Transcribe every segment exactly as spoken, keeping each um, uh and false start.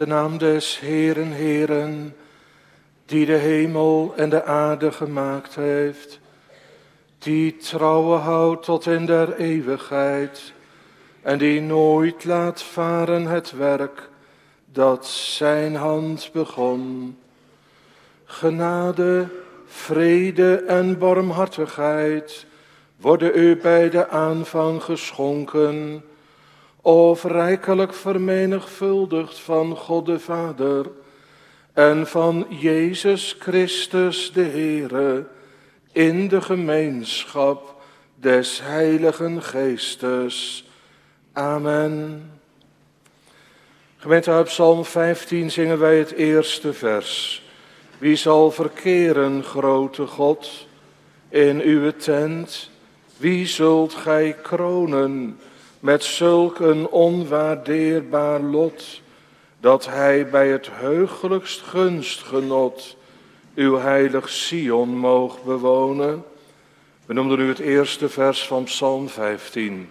De naam des Heeren, Heeren, die de hemel en de aarde gemaakt heeft, die trouwe houdt tot in der eeuwigheid en die nooit laat varen het werk dat zijn hand begon. Genade, vrede en barmhartigheid worden u bij de aanvang geschonken, of rijkelijk vermenigvuldigd van God de Vader en van Jezus Christus de Heere, in de gemeenschap des Heiligen Geestes. Amen. Gemeente, uit Psalm vijftien zingen wij het eerste vers. Wie zal verkeren, grote God, in uw tent? Wie zult gij kronen met zulk een onwaardeerbaar lot, dat hij bij het heugelijkst gunstgenot uw heilig Sion moog bewonen? We noemden nu het eerste vers van Psalm vijftien.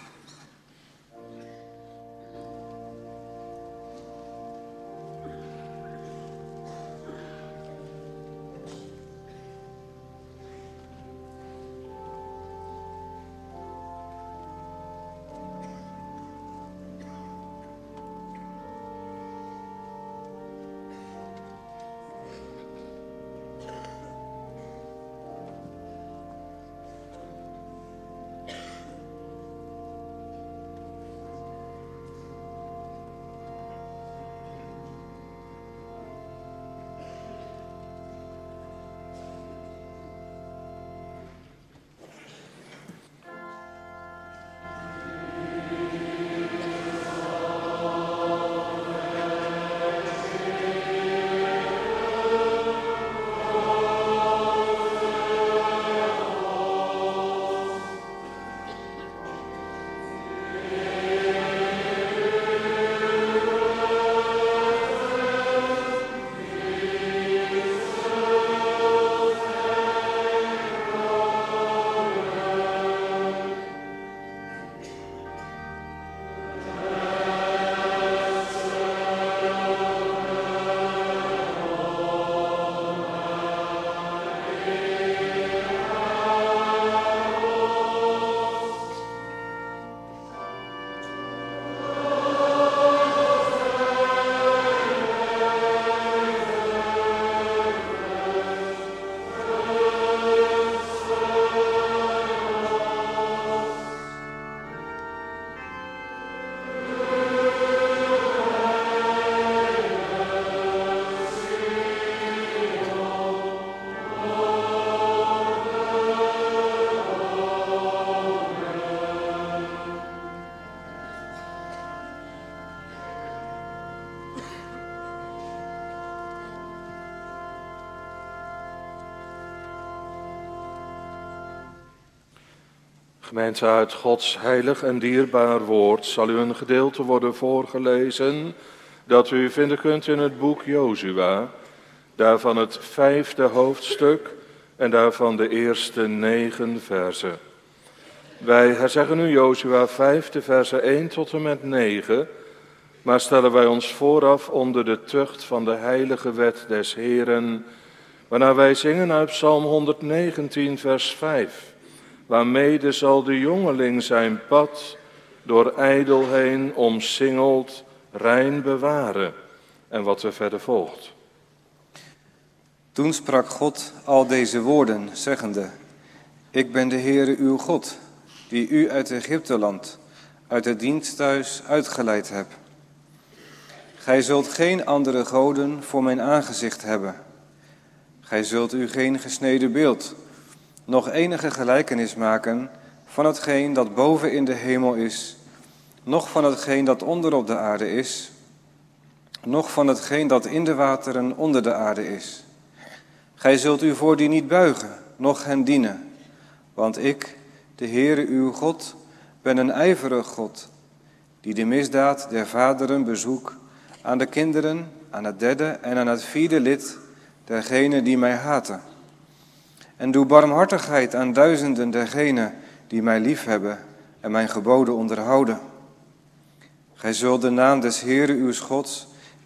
Gemeente, uit Gods heilig en dierbaar woord zal u een gedeelte worden voorgelezen dat u vinden kunt in het boek Jozua, daarvan het vijfde hoofdstuk en daarvan de eerste negen verzen. Wij herzeggen nu Jozua vijf, de versen één tot en met negen, maar stellen wij ons vooraf onder de tucht van de heilige wet des Heeren, waarna wij zingen uit Psalm honderdnegentien, vers vijf. Waarmede zal de jongeling zijn pad door ijdelheen omsingeld rein bewaren. En wat er verder volgt. Toen sprak God al deze woorden, zeggende: Ik ben de Heere uw God, die u uit Egypteland, uit het diensthuis uitgeleid heb. Gij zult geen andere goden voor mijn aangezicht hebben. Gij zult u geen gesneden beeld, nog enige gelijkenis maken van hetgeen dat boven in de hemel is, noch van hetgeen dat onder op de aarde is, noch van hetgeen dat in de wateren onder de aarde is. Gij zult u voor die niet buigen, noch hen dienen, want ik, de Heere uw God, ben een ijverig God, die de misdaad der vaderen bezoek aan de kinderen, aan het derde en aan het vierde lid dergenen die mij haten. En doe barmhartigheid aan duizenden dergenen die mij liefhebben en mijn geboden onderhouden. Gij zult de naam des Heere uws Gods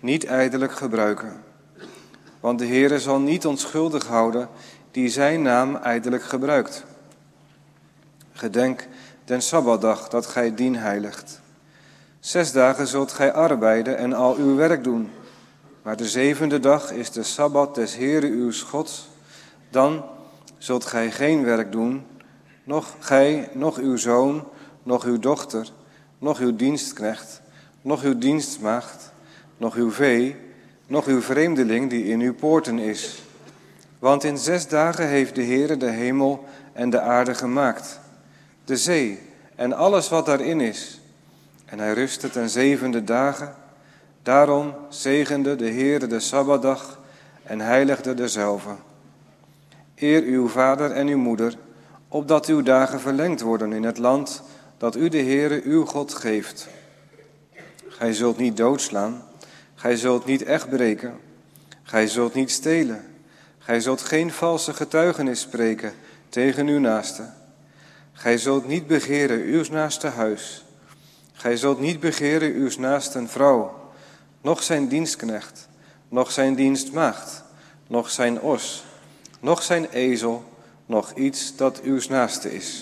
niet ijdelijk gebruiken. Want de Heere zal niet onschuldig houden die zijn naam ijdelijk gebruikt. Gedenk den Sabbatdag dat gij dien heiligt. Zes dagen zult gij arbeiden en al uw werk doen. Maar de zevende dag is de Sabbat des Heere uws Gods. Dan zult gij geen werk doen, noch gij, noch uw zoon, noch uw dochter, noch uw dienstknecht, noch uw dienstmaagd, noch uw vee, noch uw vreemdeling die in uw poorten is. Want in zes dagen heeft de Heere de hemel en de aarde gemaakt, de zee en alles wat daarin is. En hij rustte ten zevende dagen. Daarom zegende de Heere de Sabbatdag en heiligde dezelve. Eer uw vader en uw moeder, opdat uw dagen verlengd worden in het land dat u de Heere uw God geeft. Gij zult niet doodslaan, gij zult niet echt breken, gij zult niet stelen, gij zult geen valse getuigenis spreken tegen uw naaste. Gij zult niet begeren uw naaste huis, gij zult niet begeren uw naaste vrouw, noch zijn dienstknecht, noch zijn dienstmaagd, noch zijn os, noch zijn ezel, noch iets dat uw naaste is.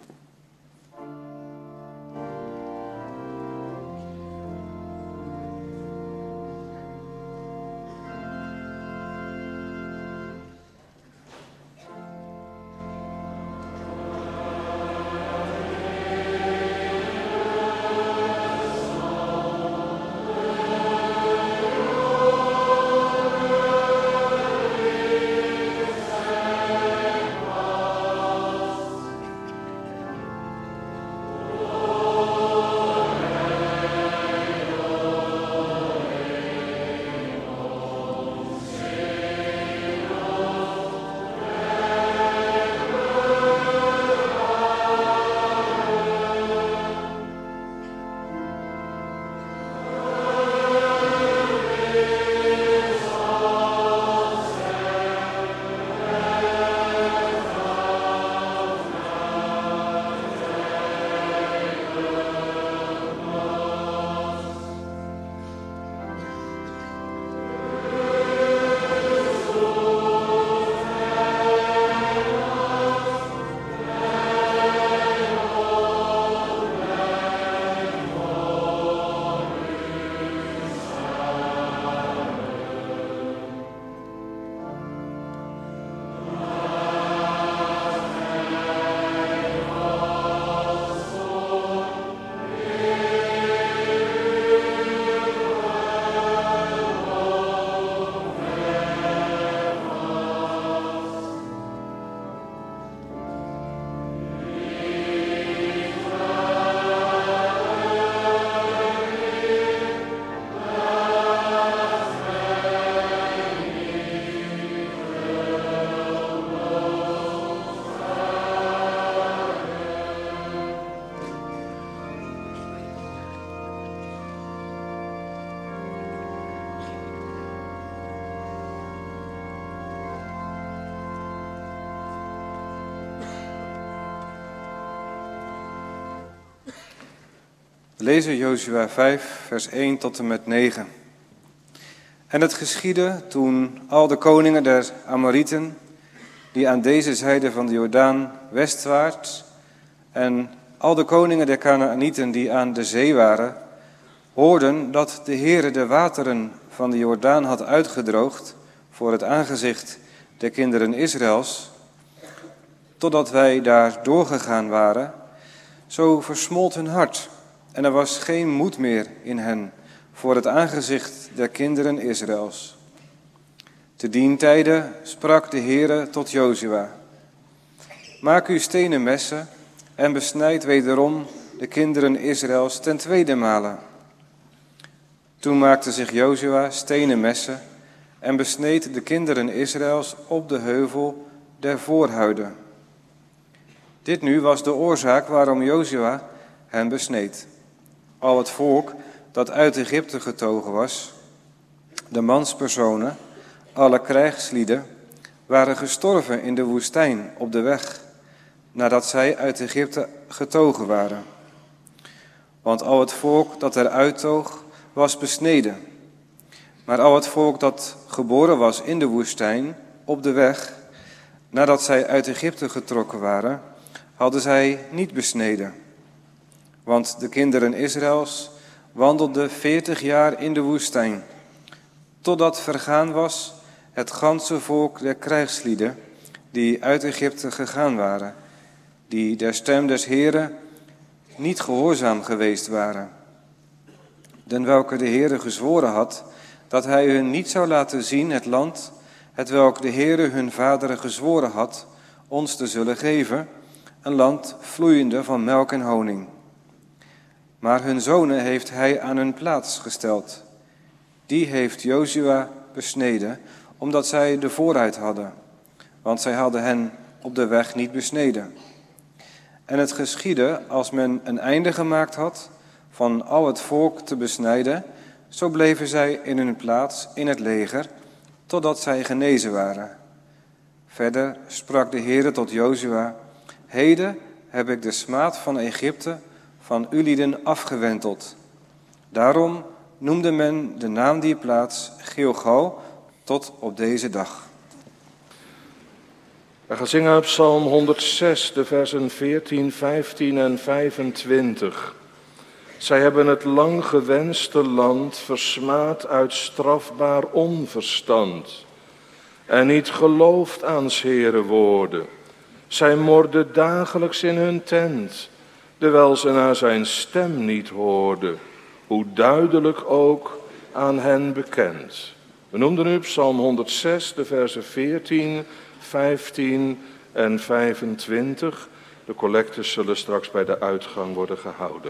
We lezen Jozua vijf, vers één tot en met negen. En het geschiedde toen al de koningen der Amorieten, die aan deze zijde van de Jordaan westwaarts, en al de koningen der Kanaanieten die aan de zee waren, hoorden dat de Heere de wateren van de Jordaan had uitgedroogd voor het aangezicht der kinderen Israëls, totdat wij daar doorgegaan waren, zo versmolt hun hart en er was geen moed meer in hen voor het aangezicht der kinderen Israëls. Te dien tijde sprak de Heere tot Jozua: maak u stenen messen en besnijd wederom de kinderen Israëls ten tweede male. Toen maakte zich Jozua stenen messen en besneed de kinderen Israëls op de heuvel der voorhuiden. Dit nu was de oorzaak waarom Jozua hen besneed. Al het volk dat uit Egypte getogen was, de manspersonen, alle krijgslieden, waren gestorven in de woestijn op de weg, nadat zij uit Egypte getogen waren. Want al het volk dat eruit toog, was besneden. Maar al het volk dat geboren was in de woestijn, op de weg, nadat zij uit Egypte getrokken waren, hadden zij niet besneden. Want de kinderen Israëls wandelden veertig jaar in de woestijn, totdat vergaan was het ganse volk der krijgslieden die uit Egypte gegaan waren, die der stem des Heeren niet gehoorzaam geweest waren. Den welke de Heere gezworen had, dat hij hun niet zou laten zien het land, hetwelk de Heere hun vaderen gezworen had, ons te zullen geven, een land vloeiende van melk en honing. Maar hun zonen heeft hij aan hun plaats gesteld. Die heeft Jozua besneden, omdat zij de vooruit hadden, want zij hadden hen op de weg niet besneden. En het geschiedde, als men een einde gemaakt had van al het volk te besnijden, zo bleven zij in hun plaats in het leger, totdat zij genezen waren. Verder sprak de Heere tot Jozua: Heden heb ik de smaad van Egypte van ulieden afgewenteld. Daarom noemde men de naam die plaats Gilgal tot op deze dag. We gaan zingen op Psalm honderdzes, de versen veertien, vijftien en vijfentwintig. Zij hebben het lang gewenste land versmaad uit strafbaar onverstand en niet geloofd aan 's Heere woorden. Zij morden dagelijks in hun tent, terwijl ze naar zijn stem niet hoorden, hoe duidelijk ook aan hen bekend. We noemden nu Psalm honderdzes, de versen veertien, vijftien en vijfentwintig. De collectes zullen straks bij de uitgang worden gehouden.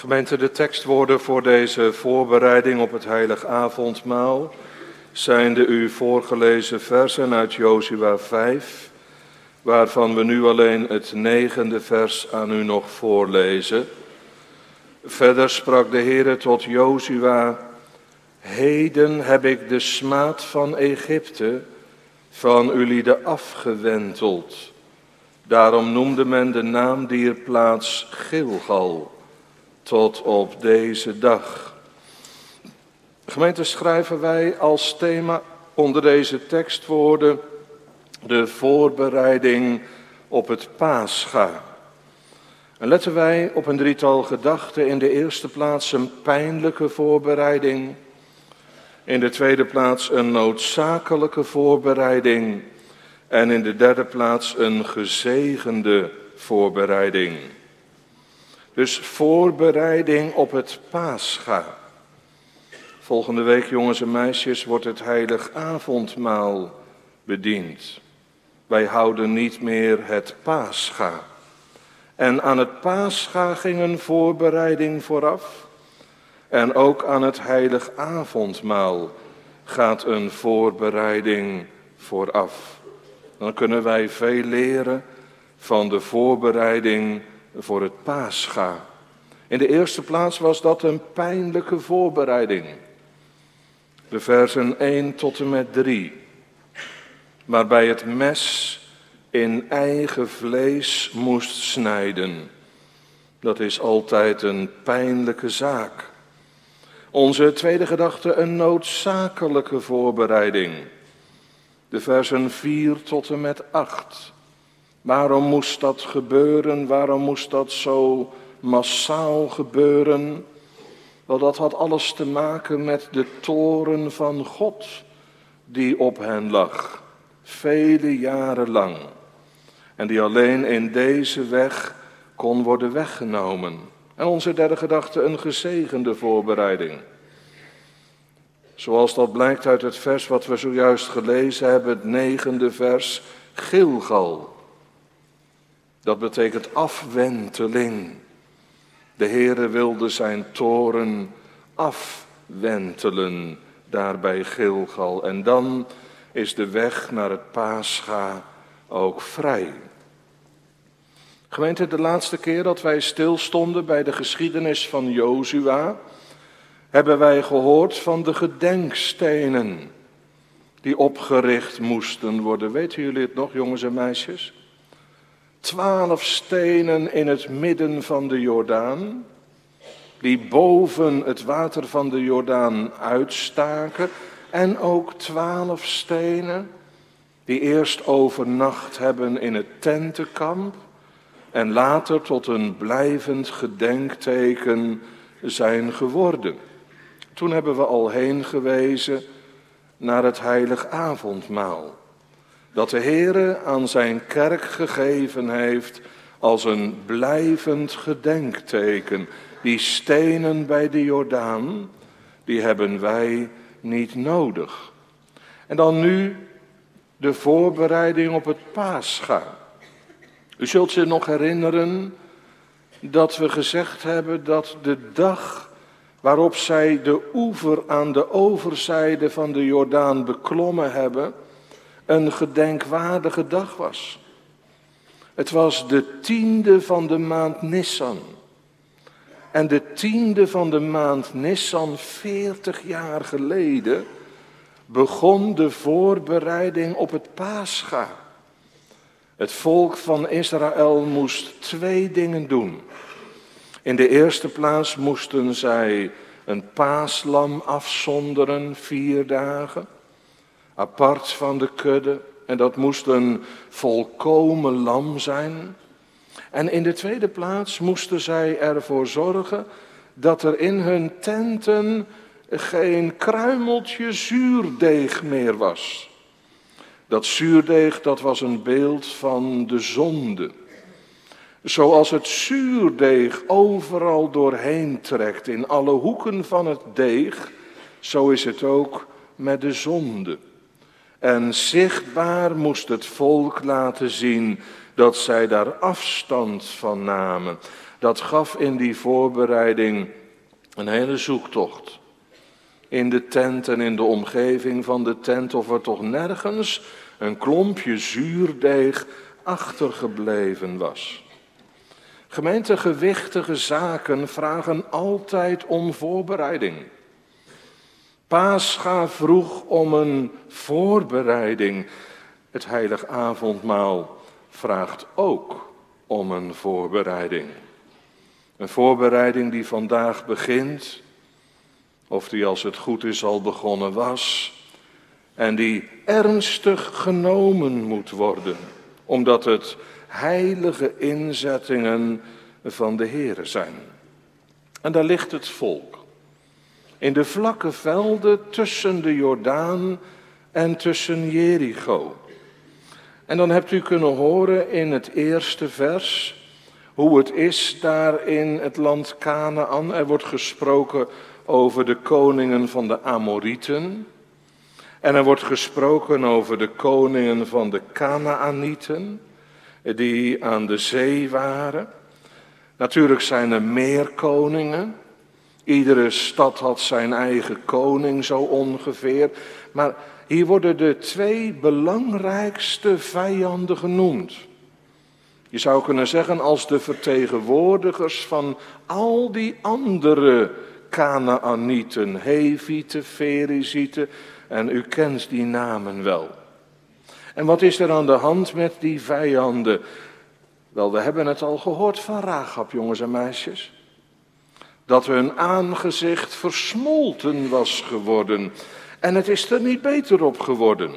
Gemeente, de tekstwoorden voor deze voorbereiding op het heilig avondmaal zijn de u voorgelezen versen uit Jozua vijf, waarvan we nu alleen het negende vers aan u nog voorlezen. Verder sprak de Heere tot Jozua: heden heb ik de smaad van Egypte van ulieden afgewenteld. Daarom noemde men de naam dier plaats Gilgal, tot op deze dag. Gemeente, schrijven wij als thema onder deze tekstwoorden de voorbereiding op het Pascha. En letten wij op een drietal gedachten. In de eerste plaats een pijnlijke voorbereiding. In de tweede plaats een noodzakelijke voorbereiding. En in de derde plaats een gezegende voorbereiding. Dus voorbereiding op het Pascha. Volgende week, jongens en meisjes, wordt het heilig avondmaal bediend. Wij houden niet meer het Pascha. En aan het Pascha ging een voorbereiding vooraf. En ook aan het heilig avondmaal gaat een voorbereiding vooraf. Dan kunnen wij veel leren van de voorbereiding voor het Pascha. In de eerste plaats was dat een pijnlijke voorbereiding. De versen één tot en met drie. Waarbij het mes in eigen vlees moest snijden. Dat is altijd een pijnlijke zaak. Onze tweede gedachte, een noodzakelijke voorbereiding. De versen vier tot en met acht. Waarom moest dat gebeuren? Waarom moest dat zo massaal gebeuren? Wel, dat had alles te maken met de toorn van God die op hen lag, vele jaren lang. En die alleen in deze weg kon worden weggenomen. En onze derde gedachte, een gezegende voorbereiding. Zoals dat blijkt uit het vers wat we zojuist gelezen hebben, het negende vers, Gilgal. Dat betekent afwenteling. De Heere wilde zijn toorn afwentelen daar bij Gilgal. En dan is de weg naar het Pascha ook vrij. Gemeente, de laatste keer dat wij stilstonden bij de geschiedenis van Jozua, hebben wij gehoord van de gedenkstenen die opgericht moesten worden. Weten jullie het nog, jongens en meisjes? Twaalf stenen in het midden van de Jordaan, die boven het water van de Jordaan uitstaken. En ook twaalf stenen die eerst overnacht hebben in het tentenkamp en later tot een blijvend gedenkteken zijn geworden. Toen hebben we al heen gewezen naar het heilig avondmaal, dat de Heere aan zijn kerk gegeven heeft als een blijvend gedenkteken. Die stenen bij de Jordaan, die hebben wij niet nodig. En dan nu de voorbereiding op het Pascha. U zult zich nog herinneren dat we gezegd hebben dat de dag waarop zij de oever aan de overzijde van de Jordaan beklommen hebben, een gedenkwaardige dag was. Het was de tiende van de maand Nissan. En de tiende van de maand Nissan, veertig jaar geleden, begon de voorbereiding op het Pascha. Het volk van Israël moest twee dingen doen. In de eerste plaats moesten zij een paaslam afzonderen, vier dagen, apart van de kudde. En dat moest een volkomen lam zijn. En in de tweede plaats moesten zij ervoor zorgen dat er in hun tenten geen kruimeltje zuurdeeg meer was. Dat zuurdeeg, dat was een beeld van de zonde. Zoals het zuurdeeg overal doorheen trekt, in alle hoeken van het deeg, zo is het ook met de zonde. En zichtbaar moest het volk laten zien dat zij daar afstand van namen. dat gaf in die voorbereiding een hele zoektocht. In de tent en in de omgeving van de tent, of er toch nergens een klompje zuurdeeg achtergebleven was. Gemeente, gewichtige zaken vragen altijd om voorbereiding. Pascha vroeg om een voorbereiding. Het heilig avondmaal vraagt ook om een voorbereiding. Een voorbereiding die vandaag begint, of die als het goed is al begonnen was, en die ernstig genomen moet worden, omdat het heilige inzettingen van de Heere zijn. En daar ligt het volk, in de vlakke velden tussen de Jordaan en tussen Jericho. En dan hebt u kunnen horen in het eerste vers hoe het is daar in het land Kanaan. Er wordt gesproken over de koningen van de Amorieten. En er wordt gesproken over de koningen van de Kanaanieten, die aan de zee waren. Natuurlijk zijn er meer koningen. Iedere stad had zijn eigen koning zo ongeveer. Maar hier worden de twee belangrijkste vijanden genoemd. Je zou kunnen zeggen als de vertegenwoordigers van al die andere Kanaanieten, Hevieten, Ferizieten, en u kent die namen wel. En wat is er aan de hand met die vijanden? Wel, we hebben het al gehoord van Rahab, jongens en meisjes. Dat hun aangezicht versmolten was geworden. En het is er niet beter op geworden.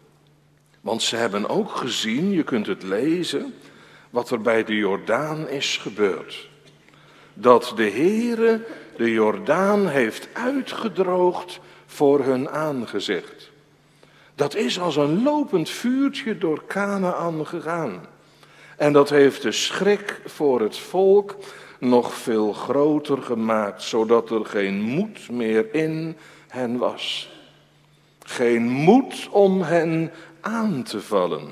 Want ze hebben ook gezien, je kunt het lezen, wat er bij de Jordaan is gebeurd. Dat de Heere de Jordaan heeft uitgedroogd voor hun aangezicht. Dat is als een lopend vuurtje door Kanaan gegaan. En dat heeft de schrik voor het volk nog veel groter gemaakt, zodat er geen moed meer in hen was. Geen moed om hen aan te vallen.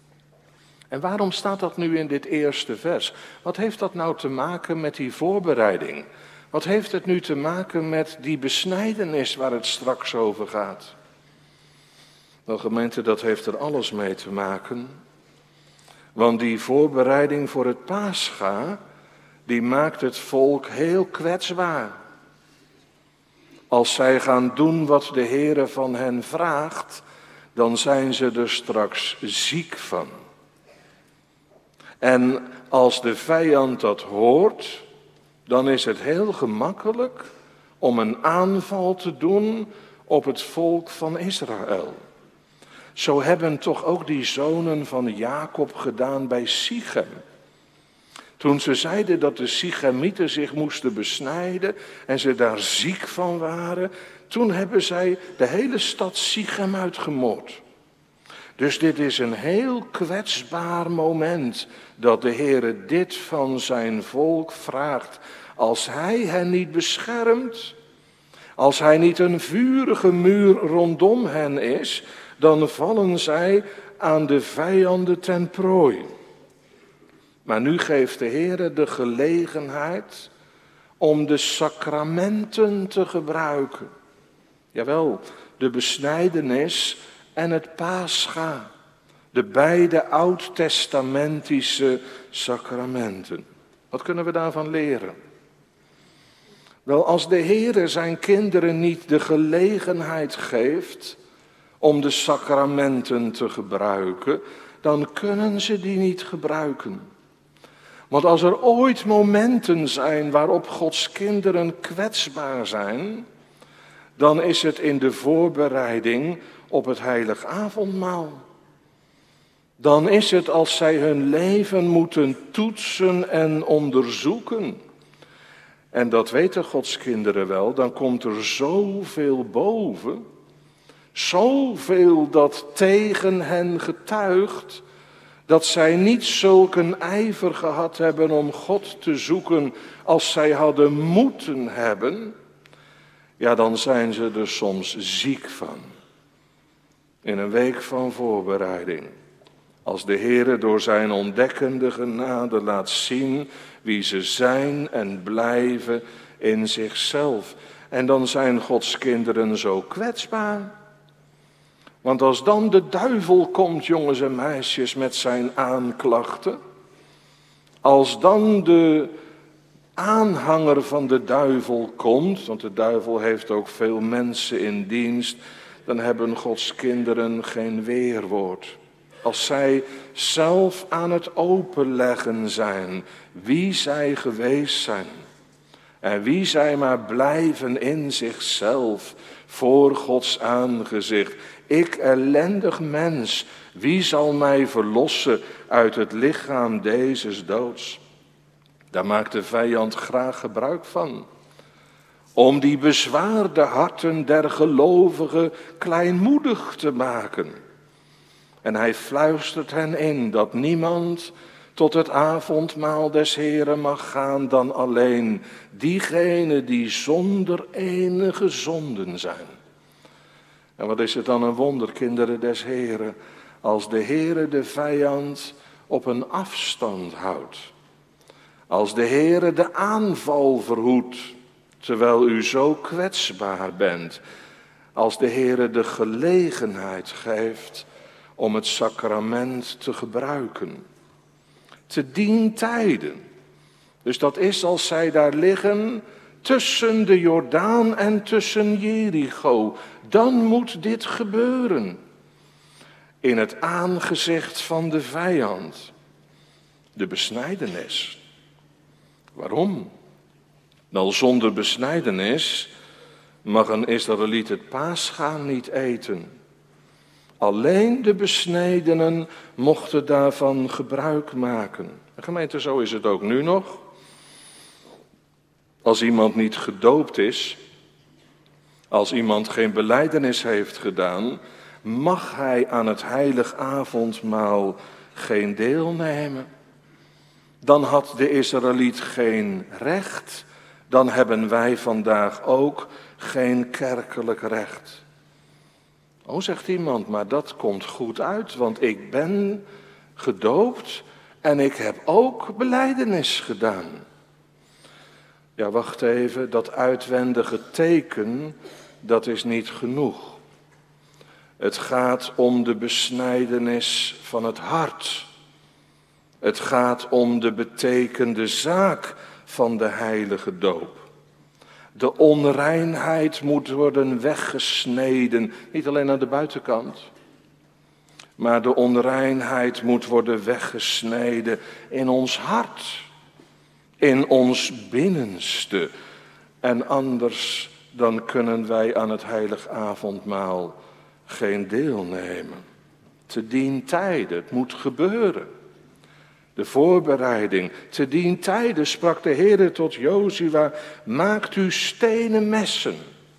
En waarom staat dat nu in dit eerste vers? Wat heeft dat nou te maken met die voorbereiding? Wat heeft het nu te maken met die besnijdenis waar het straks over gaat? Wel, gemeente, dat heeft er alles mee te maken. Want die voorbereiding voor het Pascha, die maakt het volk heel kwetsbaar. Als zij gaan doen wat de Heere van hen vraagt, dan zijn ze er straks ziek van. En als de vijand dat hoort, dan is het heel gemakkelijk om een aanval te doen op het volk van Israël. Zo hebben toch ook die zonen van Jacob gedaan bij Sichem. Toen ze zeiden dat de Sichemieten zich moesten besnijden en ze daar ziek van waren, toen hebben zij de hele stad Sichem uitgemoord. Dus dit is een heel kwetsbaar moment dat de Heere dit van zijn volk vraagt. Als hij hen niet beschermt, als hij niet een vurige muur rondom hen is, dan vallen zij aan de vijanden ten prooi. Maar nu geeft de Heere de gelegenheid om de sacramenten te gebruiken. Jawel, de besnijdenis en het Pascha. De beide oud-testamentische sacramenten. Wat kunnen we daarvan leren? Wel, als de Heere zijn kinderen niet de gelegenheid geeft om de sacramenten te gebruiken, dan kunnen ze die niet gebruiken. Want als er ooit momenten zijn waarop Gods kinderen kwetsbaar zijn, dan is het in de voorbereiding op het heilig avondmaal. Dan is het als zij hun leven moeten toetsen en onderzoeken. En dat weten Gods kinderen wel, dan komt er zoveel boven, zoveel dat tegen hen getuigt, dat zij niet zulke ijver gehad hebben om God te zoeken als zij hadden moeten hebben, ja, dan zijn ze er soms ziek van. In een week van voorbereiding. Als de Heere door zijn ontdekkende genade laat zien wie ze zijn en blijven in zichzelf. En dan zijn Gods kinderen zo kwetsbaar. Want als dan de duivel komt, jongens en meisjes, met zijn aanklachten. Als dan de aanhanger van de duivel komt, want de duivel heeft ook veel mensen in dienst, dan hebben Gods kinderen geen weerwoord. Als zij zelf aan het openleggen zijn wie zij geweest zijn. En wie zij maar blijven in zichzelf voor Gods aangezicht. Ik ellendig mens, wie zal mij verlossen uit het lichaam dezes doods? Daar maakt de vijand graag gebruik van. Om die bezwaarde harten der gelovigen kleinmoedig te maken. En hij fluistert hen in dat niemand tot het avondmaal des Heren mag gaan dan alleen diegenen die zonder enige zonden zijn. En wat is het dan een wonder, kinderen des Heren, als de Heere de vijand op een afstand houdt. Als de Heere de aanval verhoedt, terwijl u zo kwetsbaar bent. Als de Heere de gelegenheid geeft om het sacrament te gebruiken. Te dien tijden. Dus dat is als zij daar liggen tussen de Jordaan en tussen Jericho. Dan moet dit gebeuren. In het aangezicht van de vijand. De besnijdenis. Waarom? Wel, zonder besnijdenis mag een Israëliet het Pascha niet eten. Alleen de besnedenen mochten daarvan gebruik maken. En gemeente, zo is het ook nu nog. Als iemand niet gedoopt is, als iemand geen belijdenis heeft gedaan, mag hij aan het heilig avondmaal geen deel nemen. Dan had de Israëliet geen recht, dan hebben wij vandaag ook geen kerkelijk recht. Oh, zegt iemand, maar dat komt goed uit, want ik ben gedoopt en ik heb ook belijdenis gedaan. Ja, wacht even, dat uitwendige teken, dat is niet genoeg. Het gaat om de besnijdenis van het hart. Het gaat om de betekende zaak van de heilige doop. De onreinheid moet worden weggesneden, niet alleen aan de buitenkant. Maar de onreinheid moet worden weggesneden in ons hart, in ons binnenste. En anders dan kunnen wij aan het heilig avondmaal geen deel nemen. Te dien tijde, het moet gebeuren. De voorbereiding. Te dien tijde sprak de Heere tot Jozua, maakt u stenen messen.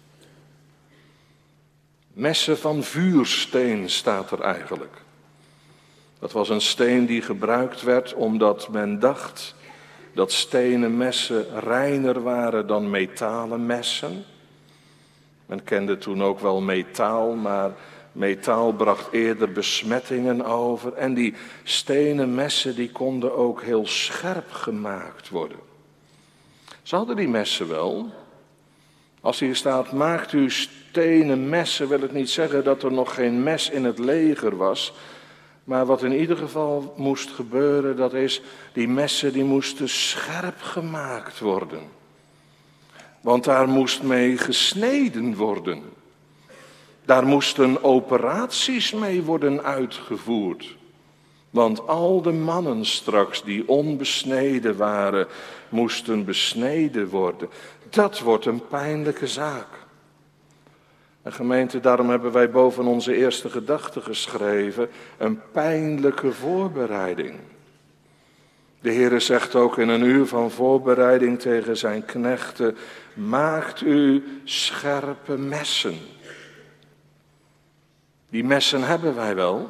Messen van vuursteen staat er eigenlijk. Dat was een steen die gebruikt werd omdat men dacht dat stenen messen reiner waren dan metalen messen. Men kende toen ook wel metaal, maar metaal bracht eerder besmettingen over. En die stenen messen die konden ook heel scherp gemaakt worden. Ze hadden die messen wel. Als hier staat, maakt u stenen messen, wil het niet zeggen dat er nog geen mes in het leger was. Maar wat in ieder geval moest gebeuren, dat is, die messen die moesten scherp gemaakt worden. Want daar moest mee gesneden worden. Daar moesten operaties mee worden uitgevoerd. Want al de mannen straks die onbesneden waren, moesten besneden worden. Dat wordt een pijnlijke zaak. En gemeente, daarom hebben wij boven onze eerste gedachte geschreven, een pijnlijke voorbereiding. De Heere zegt ook in een uur van voorbereiding tegen zijn knechten, maakt u scherpe messen. Die messen hebben wij wel.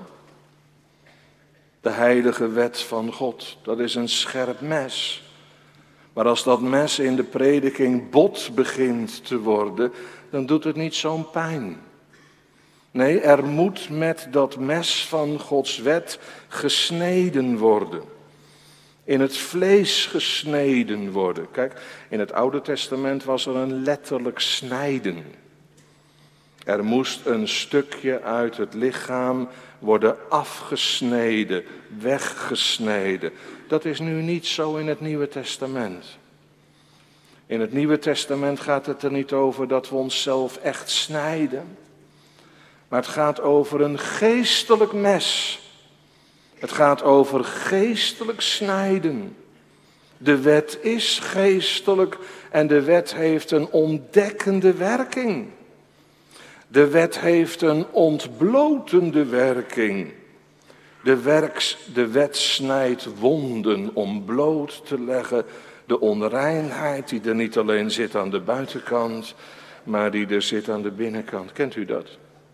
De heilige wet van God, dat is een scherp mes. Maar als dat mes in de prediking bot begint te worden, dan doet het niet zo'n pijn. Nee, er moet met dat mes van Gods wet gesneden worden. In het vlees gesneden worden. Kijk, in het Oude Testament was er een letterlijk snijden. Er moest een stukje uit het lichaam worden afgesneden, weggesneden. Dat is nu niet zo in het Nieuwe Testament. In het Nieuwe Testament gaat het er niet over dat we onszelf echt snijden. Maar het gaat over een geestelijk mes. Het gaat over geestelijk snijden. De wet is geestelijk en de wet heeft een ontdekkende werking. De wet heeft een ontblotende werking. De, werks, de wet snijdt wonden om bloot te leggen de onreinheid die er niet alleen zit aan de buitenkant, maar die er zit aan de binnenkant. Kent u dat?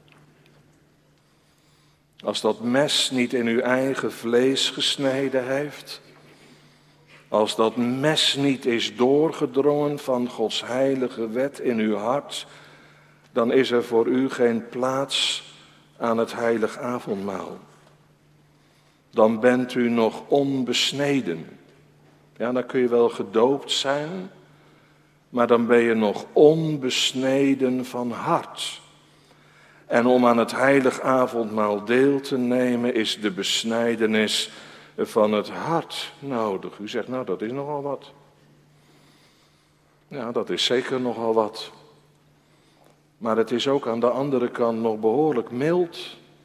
Als dat mes niet in uw eigen vlees gesneden heeft, als dat mes niet is doorgedrongen van Gods heilige wet in uw hart, dan is er voor u geen plaats aan het heilig avondmaal. Dan bent u nog onbesneden. Ja, dan kun je wel gedoopt zijn, maar dan ben je nog onbesneden van hart. En om aan het heilig avondmaal deel te nemen is de besnijdenis van het hart nodig. U zegt, nou dat is nogal wat. Ja, dat is zeker nogal wat. Maar het is ook aan de andere kant nog behoorlijk mild.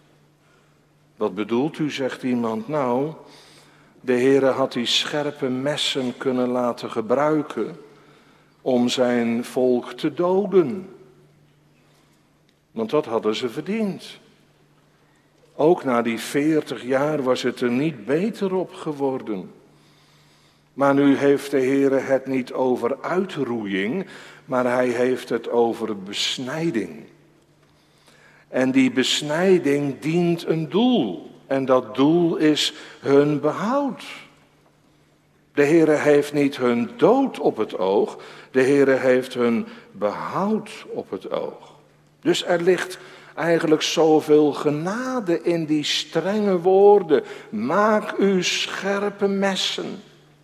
Wat bedoelt u, zegt iemand, nou, de Heere had die scherpe messen kunnen laten gebruiken om zijn volk te doden. Want dat hadden ze verdiend. Ook na die veertig jaar was het er niet beter op geworden. Maar nu heeft de Heere het niet over uitroeiing, maar hij heeft het over besnijding. En die besnijding dient een doel. En dat doel is hun behoud. De Heere heeft niet hun dood op het oog, de Heere heeft hun behoud op het oog. Dus er ligt eigenlijk zoveel genade in die strenge woorden. Maak u scherpe messen.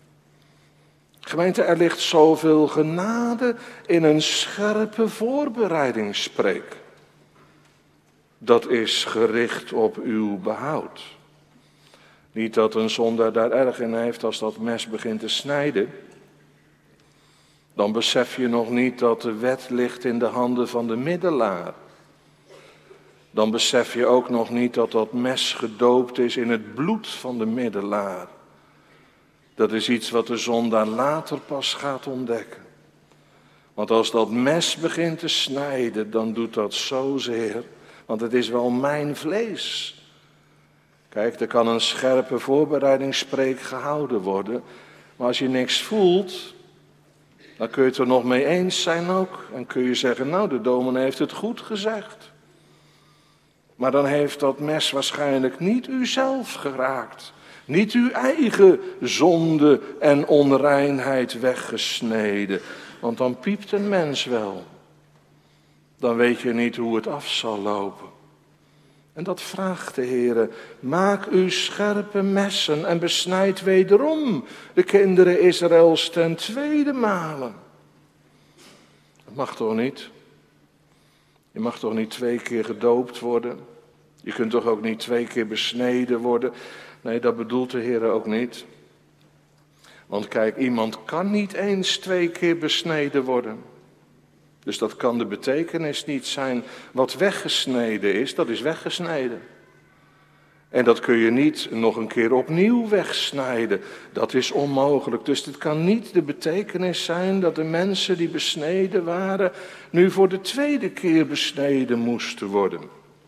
Gemeente, er ligt zoveel genade in een scherpe voorbereidingsspreek. Dat is gericht op uw behoud. Niet dat een zondaar daar erg in heeft als dat mes begint te snijden. Dan besef je nog niet dat de wet ligt in de handen van de middelaar. Dan besef je ook nog niet dat dat mes gedoopt is in het bloed van de middelaar. Dat is iets wat de zondaar later pas gaat ontdekken. Want als dat mes begint te snijden, dan doet dat zozeer. Want het is wel mijn vlees. Kijk, er kan een scherpe voorbereidingsspreek gehouden worden. Maar als je niks voelt, dan kun je het er nog mee eens zijn ook. En kun je zeggen, nou, de dominee heeft het goed gezegd. Maar dan heeft dat mes waarschijnlijk niet uzelf geraakt. Niet uw eigen zonde en onreinheid weggesneden. Want dan piept een mens wel. Dan weet je niet hoe het af zal lopen. En dat vraagt de Heere. Maak u scherpe messen en besnijd wederom de kinderen Israëls ten tweede male. Dat mag toch niet? Je mag toch niet twee keer gedoopt worden? Je kunt toch ook niet twee keer besneden worden? Nee, dat bedoelt de Heer ook niet. Want kijk, iemand kan niet eens twee keer besneden worden. Dus dat kan de betekenis niet zijn. Wat weggesneden is, dat is weggesneden. En dat kun je niet nog een keer opnieuw wegsnijden. Dat is onmogelijk. Dus het kan niet de betekenis zijn dat de mensen die besneden waren nu voor de tweede keer besneden moesten worden.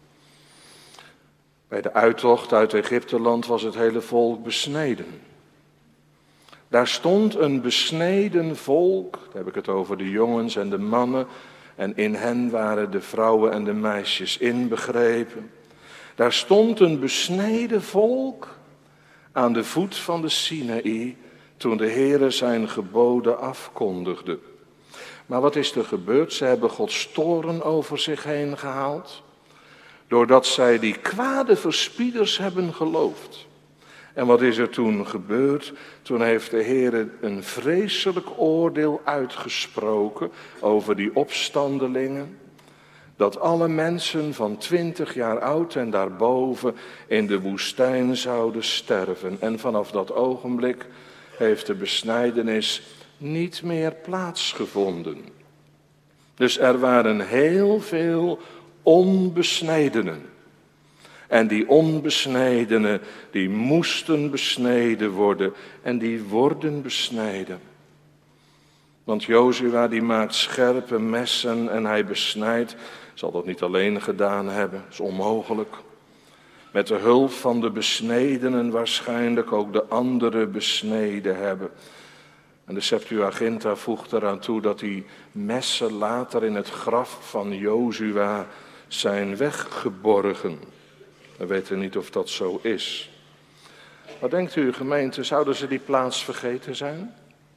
Bij de uittocht uit Egypteland was het hele volk besneden. Daar stond een besneden volk, daar heb ik het over de jongens en de mannen, en in hen waren de vrouwen en de meisjes inbegrepen. Daar stond een besneden volk aan de voet van de Sinaï, toen de Heere zijn geboden afkondigde. Maar wat is er gebeurd? Ze hebben Gods toorn over zich heen gehaald. Doordat zij die kwade verspieders hebben geloofd. En wat is er toen gebeurd? Toen heeft de Heer een vreselijk oordeel uitgesproken over die opstandelingen. Dat alle mensen van twintig jaar oud en daarboven in de woestijn zouden sterven. En vanaf dat ogenblik heeft de besnijdenis niet meer plaatsgevonden. Dus er waren heel veel onbesnedenen. En die onbesnedenen, die moesten besneden worden en die worden besneden. Want Jozua die maakt scherpe messen en hij besnijdt. Zal dat niet alleen gedaan hebben, dat is onmogelijk. Met de hulp van de besnedenen waarschijnlijk ook de anderen besneden hebben. En de Septuaginta voegt eraan toe dat die messen later in het graf van Jozua zijn weggeborgen. We weten niet of dat zo is. Wat denkt u, gemeente, zouden ze die plaats vergeten zijn?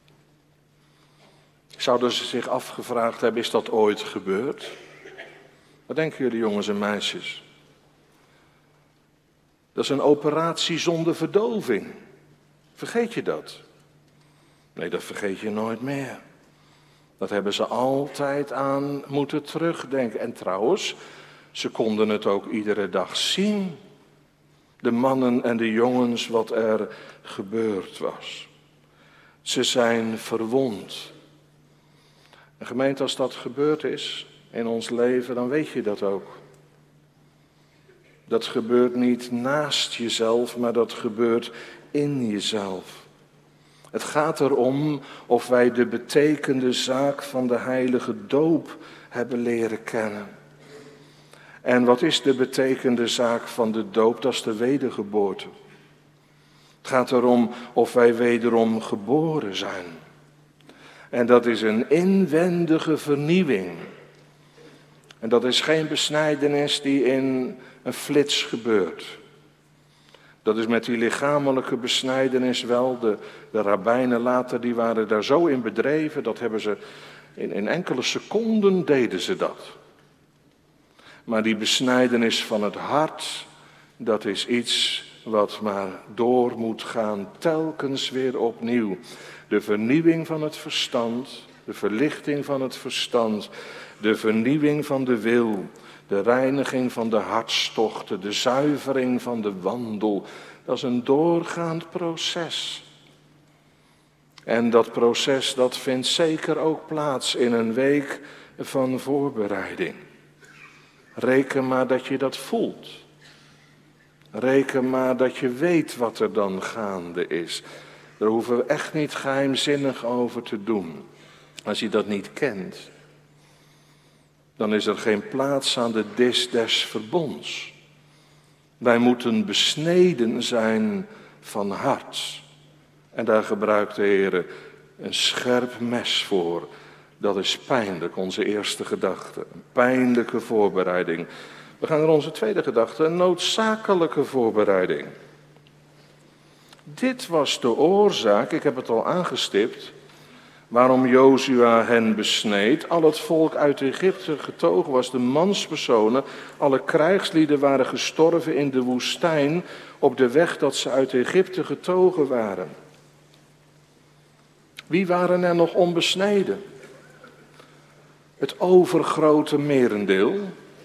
Zouden ze zich afgevraagd hebben, is dat ooit gebeurd? Wat denken jullie, jongens en meisjes? Dat is een operatie zonder verdoving. Vergeet je dat? Nee, dat vergeet je nooit meer. Dat hebben ze altijd aan moeten terugdenken. En trouwens, ze konden het ook iedere dag zien. De mannen en de jongens, wat er gebeurd was. Ze zijn verwond. En gemeente, als dat gebeurd is in ons leven, dan weet je dat ook. Dat gebeurt niet naast jezelf, maar dat gebeurt in jezelf. Het gaat erom of wij de betekende zaak van de heilige doop hebben leren kennen. En wat is de betekende zaak van de doop? Dat is de wedergeboorte. Het gaat erom of wij wederom geboren zijn. En dat is een inwendige vernieuwing. En dat is geen besnijdenis die in een flits gebeurt. Dat is met die lichamelijke besnijdenis wel. De, de rabbijnen later, die waren daar zo in bedreven. Dat hebben ze, in, in enkele seconden deden ze dat. Maar die besnijdenis van het hart, dat is iets wat maar door moet gaan, telkens weer opnieuw. De vernieuwing van het verstand, de verlichting van het verstand, de vernieuwing van de wil, de reiniging van de hartstochten, de zuivering van de wandel. Dat is een doorgaand proces. En dat proces, dat vindt zeker ook plaats in een week van voorbereiding. Reken maar dat je dat voelt. Reken maar dat je weet wat er dan gaande is. Daar hoeven we echt niet geheimzinnig over te doen. Als je dat niet kent, dan is er geen plaats aan de dis des verbonds. Wij moeten besneden zijn van hart. En daar gebruikt de Heer een scherp mes voor. Dat is pijnlijk, onze eerste gedachte. Een pijnlijke voorbereiding. We gaan naar onze tweede gedachte, een noodzakelijke voorbereiding. Dit was de oorzaak, ik heb het al aangestipt, waarom Jozua hen besneed. Al het volk uit Egypte getogen was, de manspersonen, alle krijgslieden waren gestorven in de woestijn op de weg dat ze uit Egypte getogen waren. Wie waren er nog onbesneden? Het overgrote merendeel.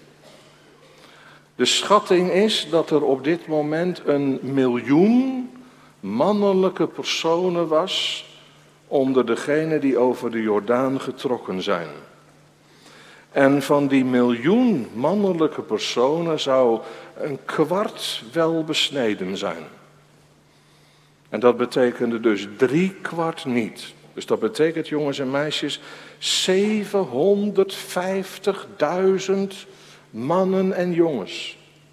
De schatting is dat er op dit moment een miljoen mannelijke personen was onder degenen die over de Jordaan getrokken zijn. En van die miljoen mannelijke personen zou een kwart wel besneden zijn. En dat betekende dus drie kwart niet. Dus dat betekent, jongens en meisjes, zevenhonderdvijftigduizend mannen en jongens.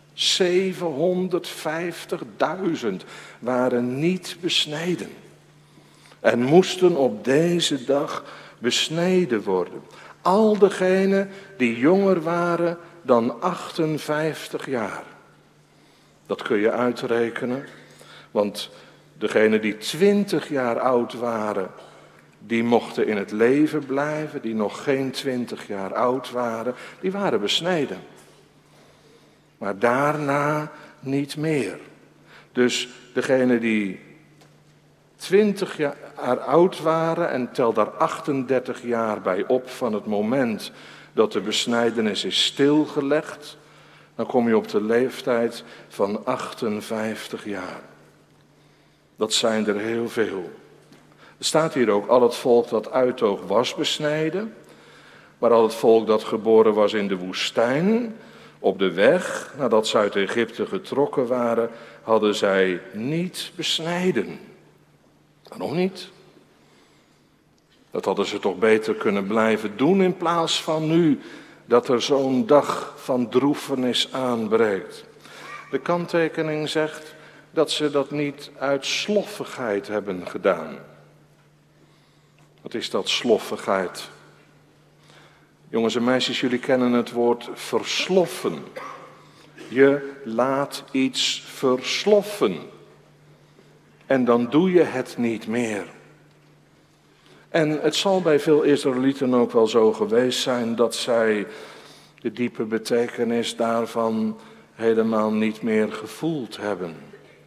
zevenhonderdvijftigduizend waren niet besneden. En moesten op deze dag besneden worden. Al degenen die jonger waren dan achtenvijftig jaar. Dat kun je uitrekenen, want degenen die twintig jaar oud waren, die mochten in het leven blijven. Die nog geen twintig jaar oud waren, die waren besneden. maar daarna niet meer. Dus degene die twintig jaar oud waren en tel daar achtendertig jaar bij op van het moment dat de besnijdenis is stilgelegd, dan kom je op de leeftijd van achtenvijftig jaar. Dat zijn er heel veel. Er staat hier ook, al het volk dat uittoog was besneden, maar al het volk dat geboren was in de woestijn, op de weg, nadat ze uit Egypte getrokken waren, hadden zij niet besnijden. Waarom niet? Dat hadden ze toch beter kunnen blijven doen in plaats van nu dat er zo'n dag van droefenis aanbreekt. De kanttekening zegt dat ze dat niet uit sloffigheid hebben gedaan. Wat is dat, sloffigheid? Jongens en meisjes, jullie kennen het woord versloffen. Je laat iets versloffen. En dan doe je het niet meer. En het zal bij veel Israëlieten ook wel zo geweest zijn dat zij de diepe betekenis daarvan helemaal niet meer gevoeld hebben.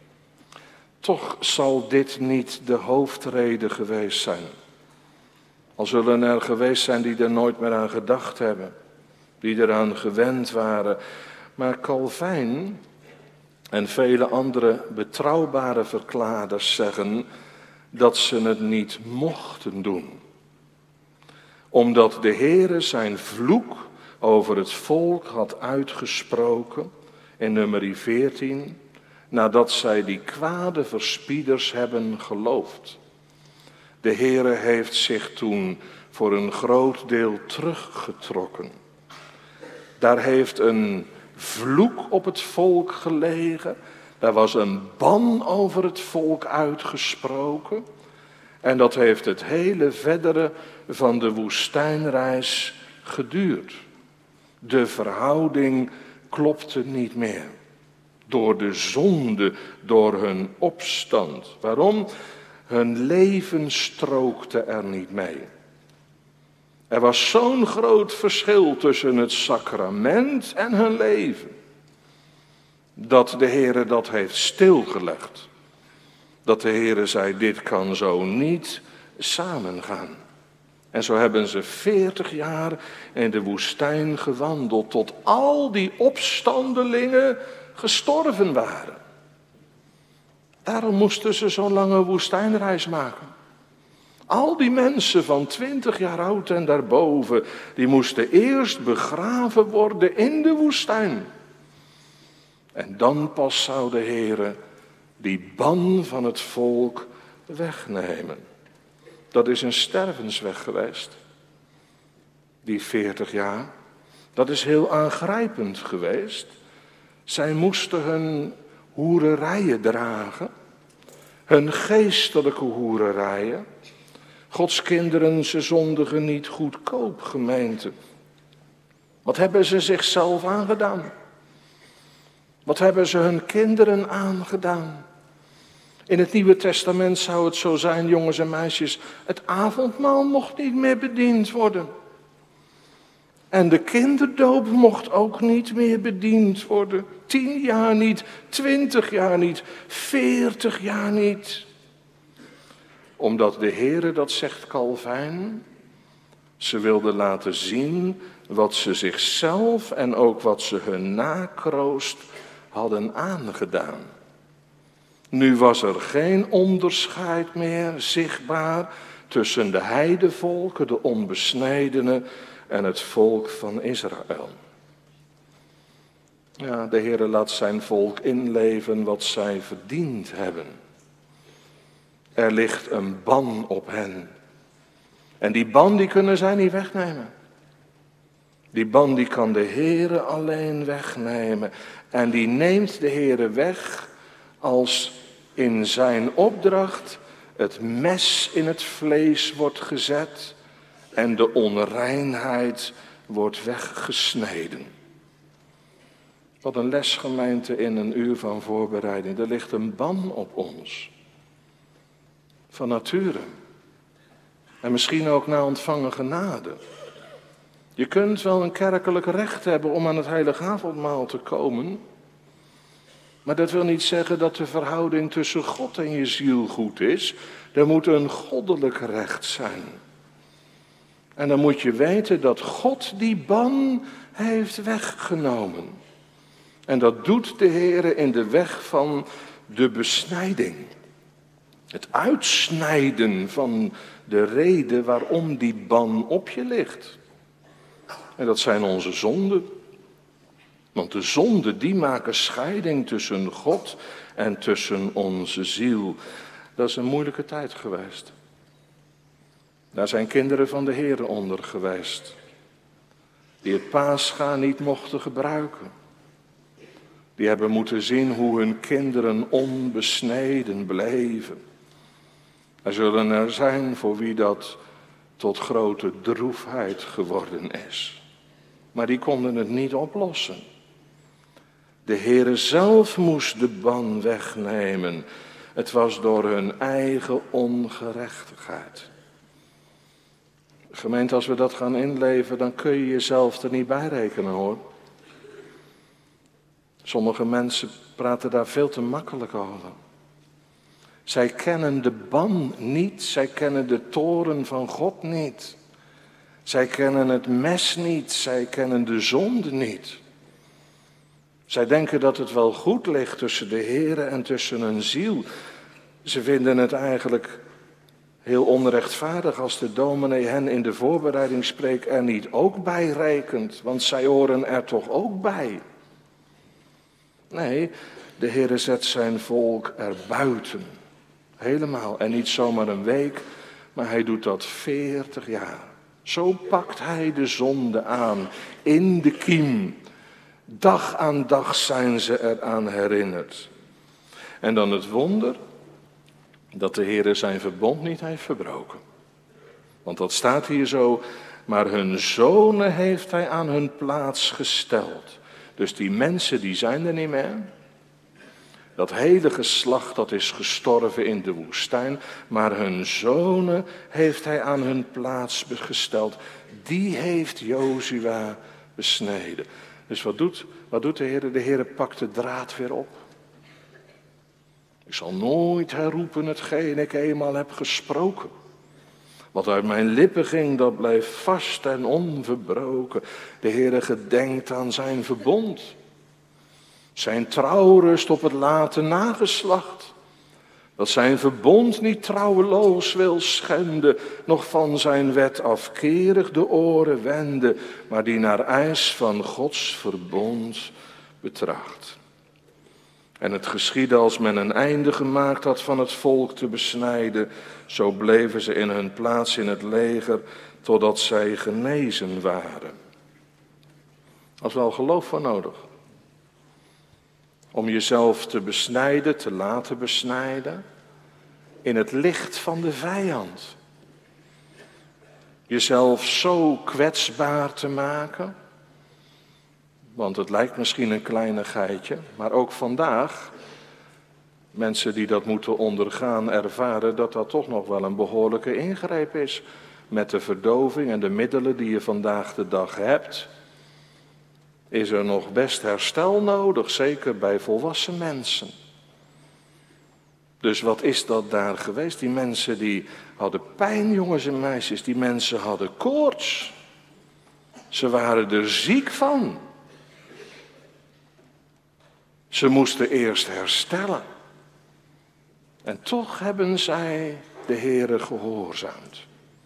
Toch zal dit niet de hoofdreden geweest zijn. Al zullen er geweest zijn die er nooit meer aan gedacht hebben, die eraan gewend waren. Maar Calvijn en vele andere betrouwbare verklaarders zeggen dat ze het niet mochten doen. Omdat de Heere zijn vloek over het volk had uitgesproken in nummer veertien, nadat zij die kwade verspieders hebben geloofd. De Heere heeft zich toen voor een groot deel teruggetrokken. Daar heeft een vloek op het volk gelegen. Daar was een ban over het volk uitgesproken. En dat heeft het hele verdere van de woestijnreis geduurd. De verhouding klopte niet meer. Door de zonde, door hun opstand. Waarom? Hun leven strookte er niet mee. Er was zo'n groot verschil tussen het sacrament en hun leven, dat de Heere dat heeft stilgelegd. Dat de Heere zei, dit kan zo niet samengaan. En zo hebben ze veertig jaar in de woestijn gewandeld, tot al die opstandelingen gestorven waren. Daarom moesten ze zo'n lange woestijnreis maken. Al die mensen van twintig jaar oud en daarboven, die moesten eerst begraven worden in de woestijn. En dan pas zou de Heere die ban van het volk wegnemen. Dat is een stervensweg geweest. Die veertig jaar. Dat is heel aangrijpend geweest. Zij moesten hun hoererijen dragen. Hun geestelijke hoererijen. Gods kinderen, ze zondigen niet goedkoop, gemeente. Wat hebben ze zichzelf aangedaan? Wat hebben ze hun kinderen aangedaan? In het Nieuwe Testament zou het zo zijn, jongens en meisjes, het avondmaal mocht niet meer bediend worden. En de kinderdoop mocht ook niet meer bediend worden. Tien jaar niet, twintig jaar niet, veertig jaar niet. Omdat de Heere, dat zegt Calvijn, ze wilde laten zien wat ze zichzelf en ook wat ze hun nakroost hadden aangedaan. Nu was er geen onderscheid meer zichtbaar tussen de heidevolken, de onbesnedenen en het volk van Israël. Ja, de Heere laat zijn volk inleven wat zij verdiend hebben. Er ligt een ban op hen. En die ban die kunnen zij niet wegnemen. Die ban die kan de Heere alleen wegnemen. En die neemt de Heere weg als in zijn opdracht het mes in het vlees wordt gezet en de onreinheid wordt weggesneden. Wat een les, gemeente, in een uur van voorbereiding. Er ligt een ban op ons. Van nature. En misschien ook na ontvangen genade. Je kunt wel een kerkelijk recht hebben om aan het heilige avondmaal te komen. Maar dat wil niet zeggen dat de verhouding tussen God en je ziel goed is. Er moet een goddelijk recht zijn. En dan moet je weten dat God die ban heeft weggenomen. En dat doet de Heer in de weg van de besnijding. Het uitsnijden van de reden waarom die ban op je ligt. En dat zijn onze zonden. Want de zonden die maken scheiding tussen God en tussen onze ziel. Dat is een moeilijke tijd geweest. Daar zijn kinderen van de Heer onder geweest. Die het Pascha niet mochten gebruiken. Die hebben moeten zien hoe hun kinderen onbesneden bleven. Er zullen er zijn voor wie dat tot grote droefheid geworden is. Maar die konden het niet oplossen. De Heere zelf moest de ban wegnemen. Het was door hun eigen ongerechtigheid. Gemeente, als we dat gaan inleven, dan kun je jezelf er niet bij rekenen, hoor. Sommige mensen praten daar veel te makkelijk over. Zij kennen de ban niet, zij kennen de toorn van God niet. Zij kennen het mes niet, zij kennen de zonde niet. Zij denken dat het wel goed ligt tussen de Heere en tussen hun ziel. Ze vinden het eigenlijk heel onrechtvaardig als de dominee hen in de voorbereidingspreek er niet ook bij rekent, want zij horen er toch ook bij. Nee, de Heere zet zijn volk er buiten. Helemaal. En niet zomaar een week, maar hij doet dat veertig jaar. Zo pakt hij de zonde aan, in de kiem. Dag aan dag zijn ze eraan herinnerd. En dan het wonder dat de Heere zijn verbond niet heeft verbroken. Want dat staat hier zo, maar hun zonen heeft hij aan hun plaats gesteld. Dus die mensen die zijn er niet meer. Dat hele geslacht dat is gestorven in de woestijn, maar hun zonen heeft hij aan hun plaats gesteld. Die heeft Jozua besneden. Dus wat doet, wat doet de Heer? De Heer pakt de draad weer op. Ik zal nooit herroepen hetgeen ik eenmaal heb gesproken. Wat uit mijn lippen ging, dat blijft vast en onverbroken. De Heer gedenkt aan zijn verbond. Zijn trouw rust op het late nageslacht. Dat zijn verbond niet trouweloos wil schenden, nog van zijn wet afkerig de oren wenden, maar die naar eis van Gods verbond betracht. En het geschiedde als men een einde gemaakt had van het volk te besnijden, zo bleven ze in hun plaats in het leger, totdat zij genezen waren. Dat is wel geloof voor nodig. Om jezelf te besnijden, te laten besnijden, in het licht van de vijand. Jezelf zo kwetsbaar te maken. Want het lijkt misschien een kleinigheidje, maar ook vandaag, mensen die dat moeten ondergaan, ervaren dat dat toch nog wel een behoorlijke ingreep is. Met de verdoving en de middelen die je vandaag de dag hebt, is er nog best herstel nodig, zeker bij volwassen mensen. Dus wat is dat daar geweest? Die mensen die hadden pijn, jongens en meisjes, die mensen hadden koorts. Ze waren er ziek van. Ze moesten eerst herstellen. En toch hebben zij de Heere gehoorzaamd.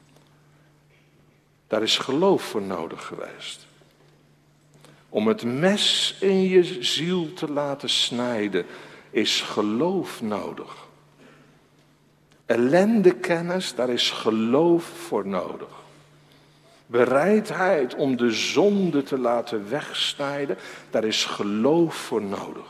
Daar is geloof voor nodig geweest. Om het mes in je ziel te laten snijden, is geloof nodig. Ellendekennis, daar is geloof voor nodig. Bereidheid om de zonde te laten wegsnijden, daar is geloof voor nodig.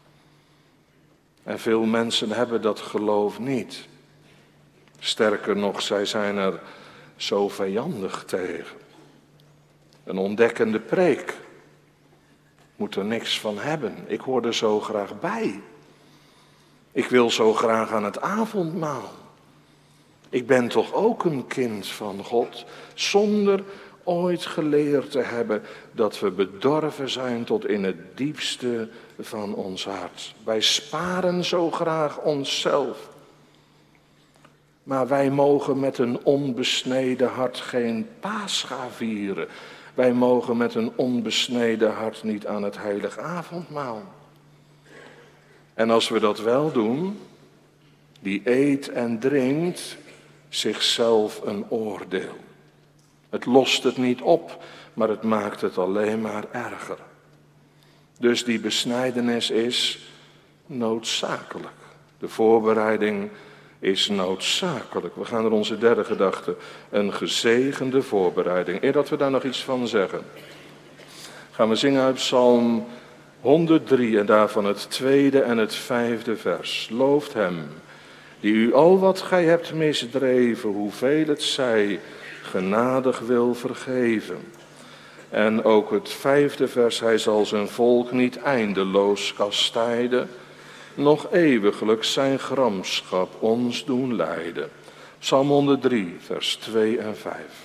En veel mensen hebben dat geloof niet. Sterker nog, zij zijn er zo vijandig tegen. Een ontdekkende preek. Moet er niks van hebben. Ik hoor er zo graag bij. Ik wil zo graag aan het avondmaal. Ik ben toch ook een kind van God, zonder ooit geleerd te hebben dat we bedorven zijn tot in het diepste van ons hart. Wij sparen zo graag onszelf. Maar wij mogen met een onbesneden hart geen Pascha vieren. Wij mogen met een onbesneden hart niet aan het heilig avondmaal. En als we dat wel doen, die eet en drinkt zichzelf een oordeel. Het lost het niet op, maar het maakt het alleen maar erger. Dus die besnijdenis is noodzakelijk. De voorbereiding is noodzakelijk. We gaan naar onze derde gedachte. Een gezegende voorbereiding. Eer dat we daar nog iets van zeggen, gaan we zingen uit Psalm honderddrie en daarvan het tweede en het vijfde vers. Looft hem, die u al wat gij hebt misdreven, hoeveel het zij, genadig wil vergeven. En ook het vijfde vers, hij zal zijn volk niet eindeloos kastijden, nog eeuwiglijk zijn gramschap ons doen lijden. Psalm honderddrie, vers twee en vijf.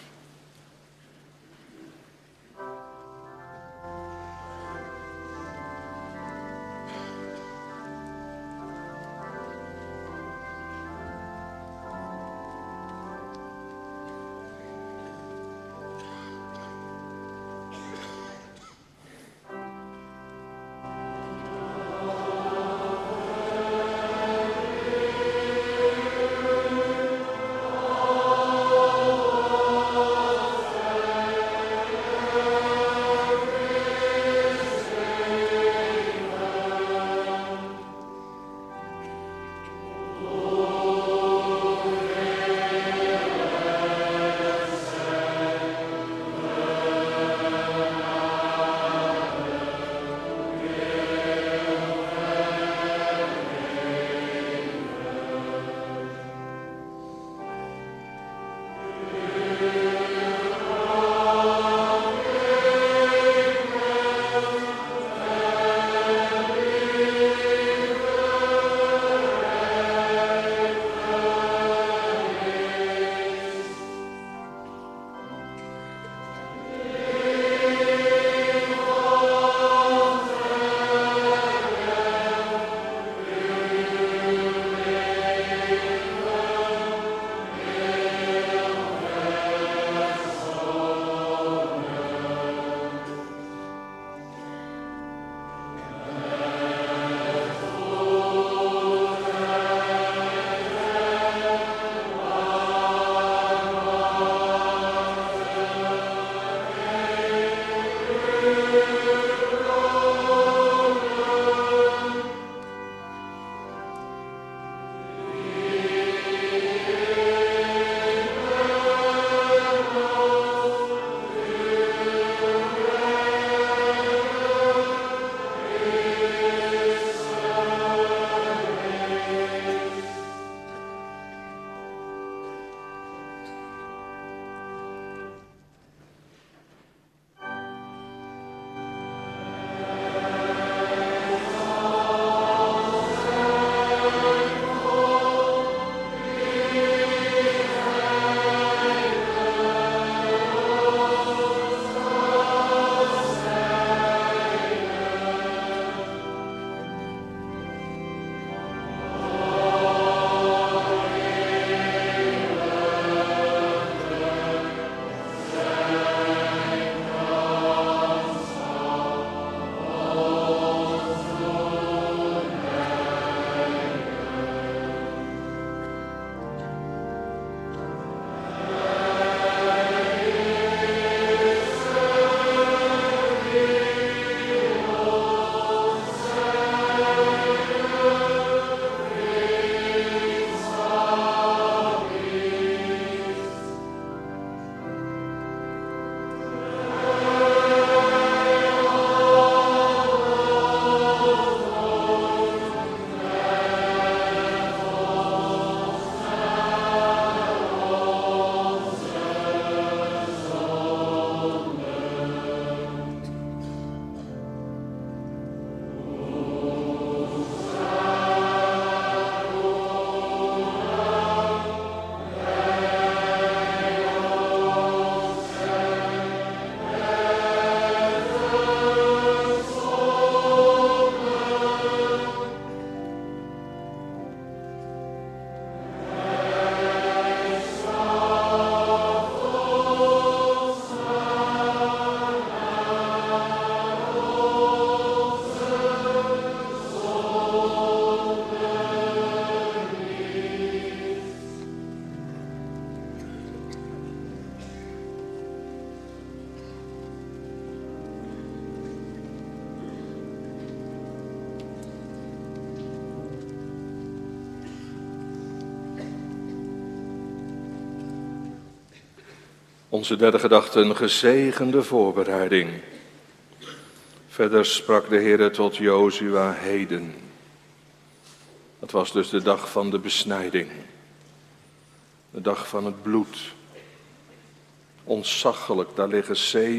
Onze derde gedachte, een gezegende voorbereiding. Verder sprak de Heere tot Jozua heden. Het was dus de dag van de besnijding. De dag van het bloed. Ontzaglijk, daar liggen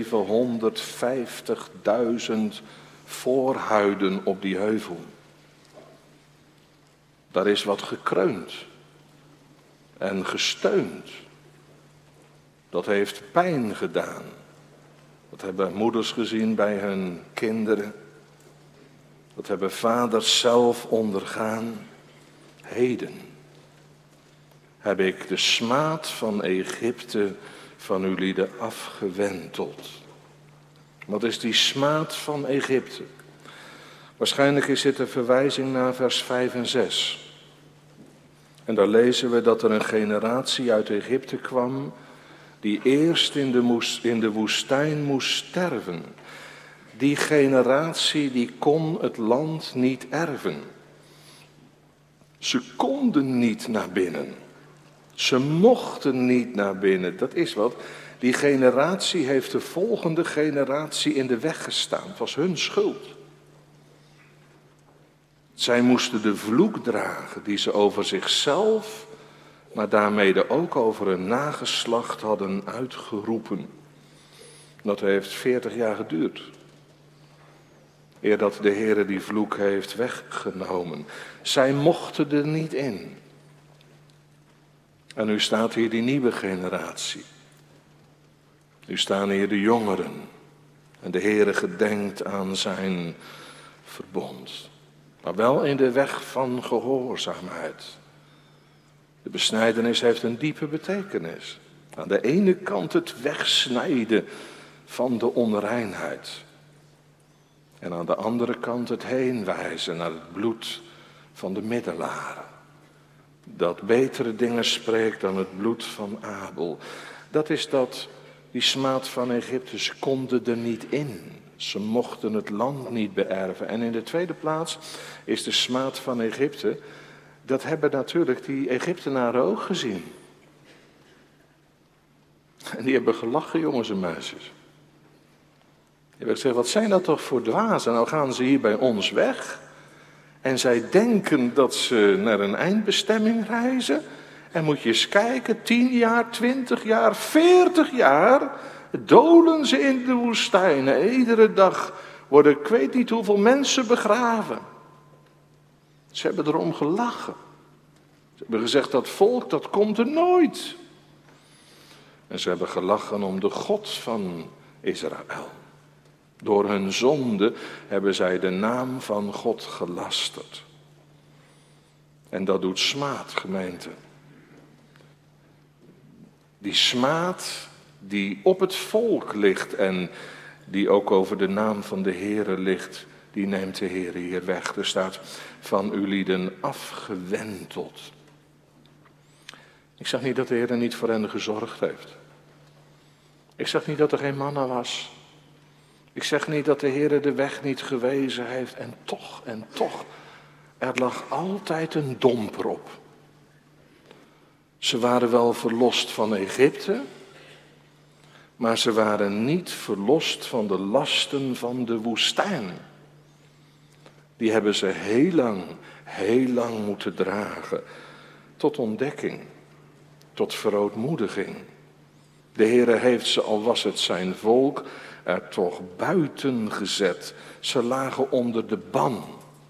zevenhonderdvijftigduizend voorhuiden op die heuvel. Daar is wat gekreund en gesteund. Dat heeft pijn gedaan. Dat hebben moeders gezien bij hun kinderen. Dat hebben vaders zelf ondergaan. Heden heb ik de smaad van Egypte van uw lieden afgewenteld. Wat is die smaad van Egypte? Waarschijnlijk is dit een verwijzing naar vers vijf en zes. En daar lezen we dat er een generatie uit Egypte kwam die eerst in de, moest, in de woestijn moest sterven. Die generatie die kon het land niet erven. Ze konden niet naar binnen. Ze mochten niet naar binnen. Dat is wat. Die generatie heeft de volgende generatie in de weg gestaan. Het was hun schuld. Zij moesten de vloek dragen die ze over zichzelf, maar daarmee ook over hun nageslacht hadden uitgeroepen. Dat heeft veertig jaar geduurd. Eer dat de Heere die vloek heeft weggenomen. Zij mochten er niet in. En nu staat hier die nieuwe generatie. Nu staan hier de jongeren. En de Heere gedenkt aan zijn verbond. Maar wel in de weg van gehoorzaamheid. De besnijdenis heeft een diepe betekenis. Aan de ene kant het wegsnijden van de onreinheid. En aan de andere kant het heenwijzen naar het bloed van de middelaren. Dat betere dingen spreekt dan het bloed van Abel. Dat is dat, die smaad van Egypte, ze konden er niet in. Ze mochten het land niet beërven. En in de tweede plaats is de smaad van Egypte, dat hebben natuurlijk die Egyptenaren ook gezien. En die hebben gelachen, jongens en meisjes. Die hebben gezegd, wat zijn dat toch voor dwazen? Nou gaan ze hier bij ons weg. En zij denken dat ze naar een eindbestemming reizen. En moet je eens kijken, tien jaar, twintig jaar, veertig jaar dolen ze in de woestijn. En iedere dag worden ik weet niet hoeveel mensen begraven. Ze hebben erom gelachen. Ze hebben gezegd, dat volk, dat komt er nooit. En ze hebben gelachen om de God van Israël. Door hun zonde hebben zij de naam van God gelasterd. En dat doet smaad, gemeente. Die smaad die op het volk ligt en die ook over de naam van de Heere ligt, die neemt de Heere hier weg. Er staat van uw lieden afgewenteld. Ik zeg niet dat de Heere niet voor hen gezorgd heeft. Ik zeg niet dat er geen manna was. Ik zeg niet dat de Heere de weg niet gewezen heeft. En toch, en toch, er lag altijd een domper op. Ze waren wel verlost van Egypte, maar ze waren niet verlost van de lasten van de woestijn. Die hebben ze heel lang, heel lang moeten dragen. Tot ontdekking, tot verootmoediging. De Heere heeft ze, al was het zijn volk, er toch buiten gezet. Ze lagen onder de ban.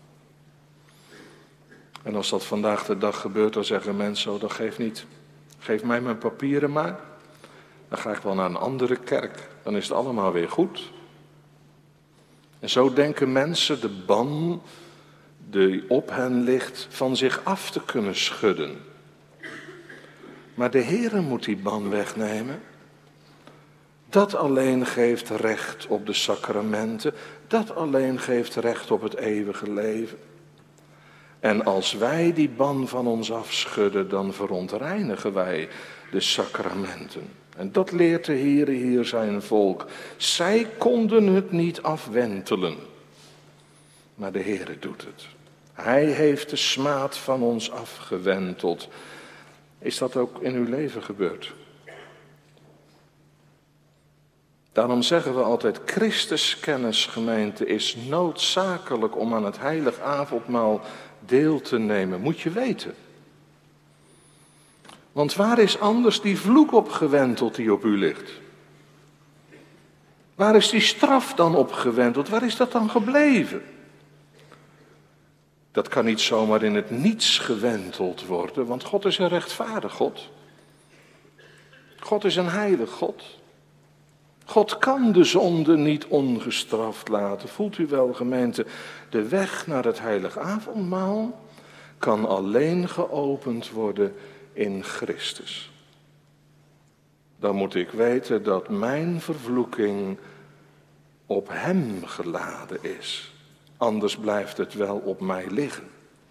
En als dat vandaag de dag gebeurt, dan zeggen mensen, oh, dat geeft niet. Geef mij mijn papieren maar. Dan ga ik wel naar een andere kerk. Dan is het allemaal weer goed. En zo denken mensen de ban die op hen ligt van zich af te kunnen schudden. Maar de Heere moet die ban wegnemen. Dat alleen geeft recht op de sacramenten. Dat alleen geeft recht op het eeuwige leven. En als wij die ban van ons afschudden, dan verontreinigen wij de sacramenten. En dat leert de Heere hier zijn volk. Zij konden het niet afwentelen. Maar de Heere doet het. Hij heeft de smaad van ons afgewenteld. Is dat ook in uw leven gebeurd? Daarom zeggen we altijd, Christuskennis, gemeente, is noodzakelijk om aan het heilig avondmaal deel te nemen. Moet je weten. Want waar is anders die vloek op gewenteld die op u ligt? Waar is die straf dan op gewenteld? Waar is dat dan gebleven? Dat kan niet zomaar in het niets gewenteld worden, want God is een rechtvaardig God. God is een heilig God. God kan de zonde niet ongestraft laten. Voelt u wel, gemeente, de weg naar het heilig avondmaal kan alleen geopend worden in Christus. Dan moet ik weten dat mijn vervloeking op hem geladen is. Anders blijft het wel op mij liggen.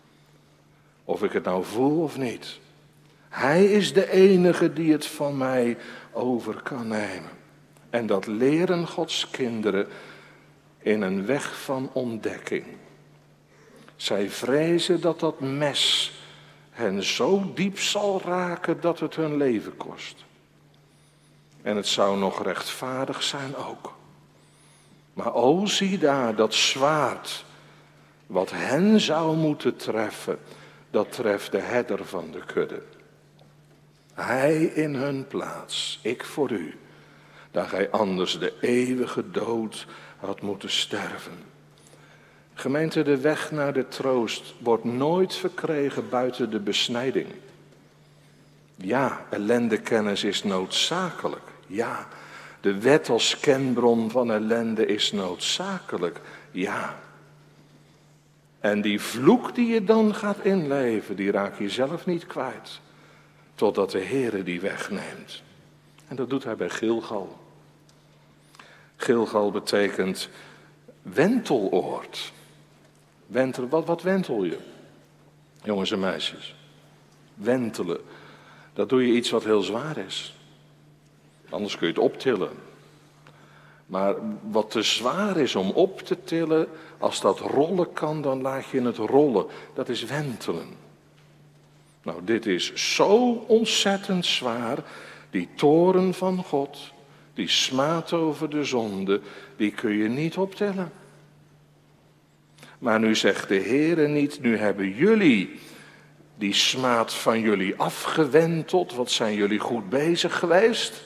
Of ik het nou voel of niet. Hij is de enige die het van mij over kan nemen. En dat leren Gods kinderen in een weg van ontdekking. Zij vrezen dat dat mes hen zo diep zal raken dat het hun leven kost. En het zou nog rechtvaardig zijn ook. Maar o, zie daar, dat zwaard wat hen zou moeten treffen, dat treft de herder van de kudde. Hij in hun plaats, ik voor u, dat gij anders de eeuwige dood had moeten sterven. Gemeente, de weg naar de troost wordt nooit verkregen buiten de besnijding. Ja, ellendekennis is noodzakelijk. Ja, de wet als kenbron van ellende is noodzakelijk. Ja. En die vloek die je dan gaat inleven, die raak je zelf niet kwijt. Totdat de Heere die wegneemt. En dat doet hij bij Gilgal. Gilgal betekent wenteloord. Wentel, wat, wat wentel je? Jongens en meisjes. Wentelen. Dat doe je iets wat heel zwaar is. Anders kun je het optillen. Maar wat te zwaar is om op te tillen, als dat rollen kan, dan laat je het rollen. Dat is wentelen. Nou, dit is zo ontzettend zwaar. Die toren van God, die smaad over de zonde, die kun je niet optillen. Maar nu zegt de Heere niet, nu hebben jullie die smaad van jullie afgewenteld. Wat zijn jullie goed bezig geweest?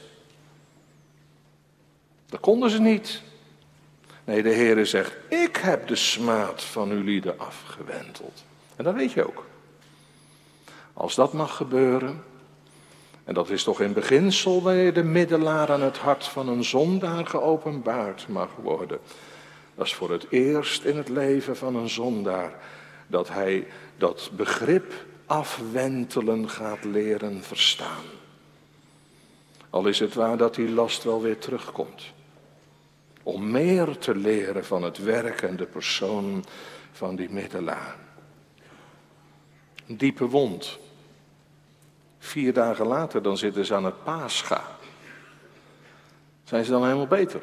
Dat konden ze niet. Nee, de Heere zegt, ik heb de smaad van uw lieden afgewenteld. En dat weet je ook. Als dat mag gebeuren, en dat is toch in beginsel wanneer de middelaar aan het hart van een zondaar geopenbaard mag worden. Dat is voor het eerst in het leven van een zondaar dat hij dat begrip afwentelen gaat leren verstaan. Al is het waar dat die last wel weer terugkomt. Om meer te leren van het werk en de persoon van die middelaar. Een diepe wond. Vier dagen later, dan zitten ze aan het Pascha. Zijn ze dan helemaal beter?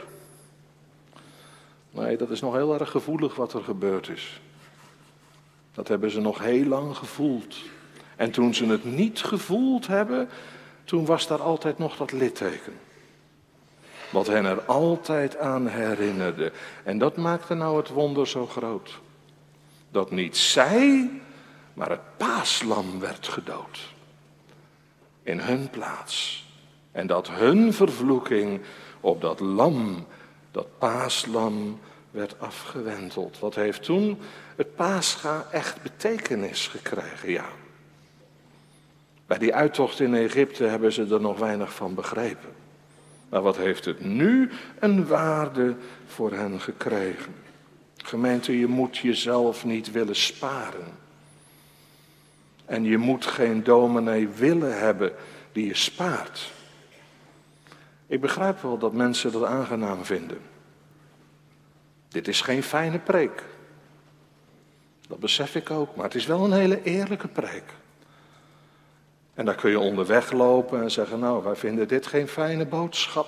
Nee, dat is nog heel erg gevoelig wat er gebeurd is. Dat hebben ze nog heel lang gevoeld. En toen ze het niet gevoeld hebben, toen was daar altijd nog dat litteken. Wat hen er altijd aan herinnerde. En dat maakte nou het wonder zo groot. Dat niet zij, maar het paaslam werd gedood. In hun plaats. En dat hun vervloeking op dat lam, dat paaslam, werd afgewenteld. Wat heeft toen het Pascha echt betekenis gekregen? Ja. Bij die uittocht in Egypte hebben ze er nog weinig van begrepen. Maar wat heeft het nu een waarde voor hen gekregen? Gemeente, je moet jezelf niet willen sparen. En je moet geen dominee willen hebben die je spaart. Ik begrijp wel dat mensen dat aangenaam vinden. Dit is geen fijne preek. Dat besef ik ook, maar het is wel een hele eerlijke preek. En daar kun je onderweg lopen en zeggen, nou, wij vinden dit geen fijne boodschap.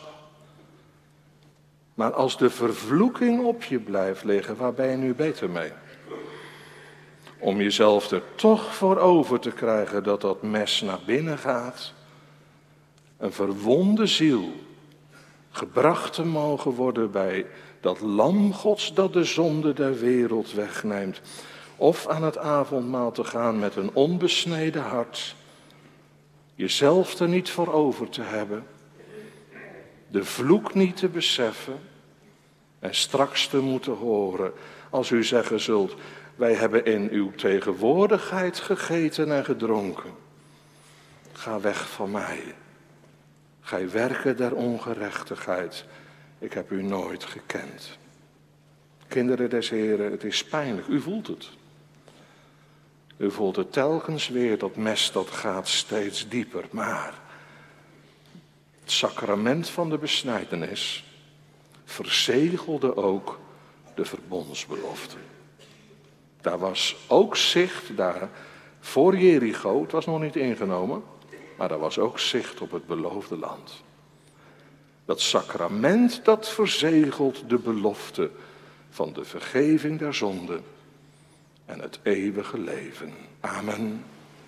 Maar als de vervloeking op je blijft liggen, waar ben je nu beter mee? Om jezelf er toch voor over te krijgen dat dat mes naar binnen gaat. Een verwonde ziel gebracht te mogen worden bij dat lam Gods dat de zonde der wereld wegneemt. Of aan het avondmaal te gaan met een onbesneden hart. Jezelf er niet voor over te hebben. De vloek niet te beseffen. En straks te moeten horen als u zeggen zult: wij hebben in uw tegenwoordigheid gegeten en gedronken. Ga weg van mij. Gij werken der ongerechtigheid. Ik heb u nooit gekend. Kinderen des Heren, het is pijnlijk. U voelt het. U voelt het telkens weer, dat mes dat gaat steeds dieper. Maar het sacrament van de besnijdenis verzegelde ook de verbondsbelofte. Daar was ook zicht, daar voor Jericho, het was nog niet ingenomen, maar daar was ook zicht op het beloofde land. Dat sacrament dat verzegelt de belofte van de vergeving der zonden en het eeuwige leven. Amen.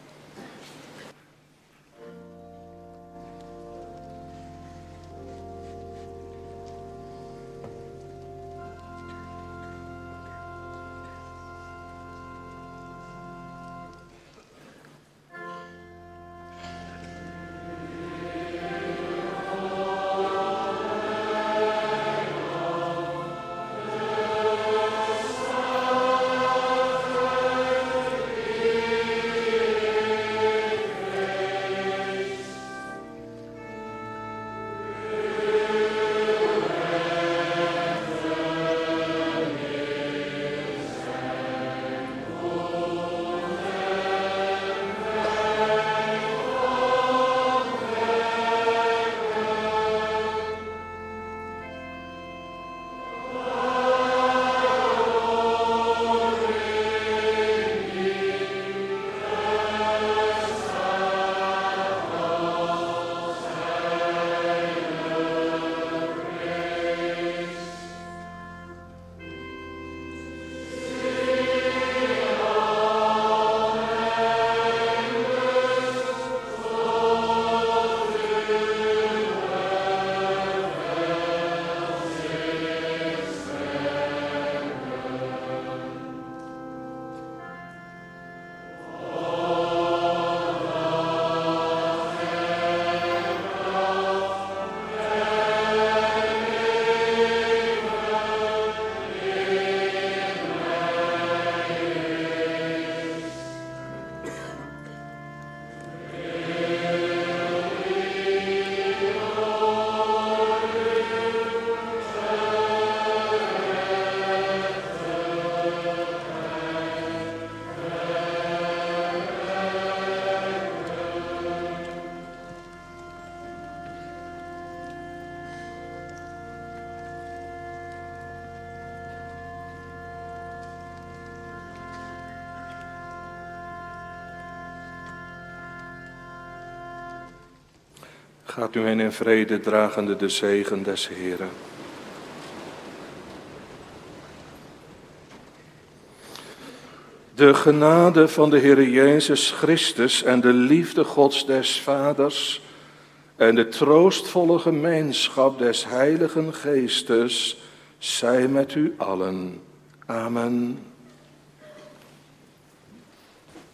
Gaat u heen in vrede, dragende de zegen des Heren. De genade van de Heere Jezus Christus en de liefde Gods des Vaders en de troostvolle gemeenschap des Heiligen Geestes zij met u allen. Amen.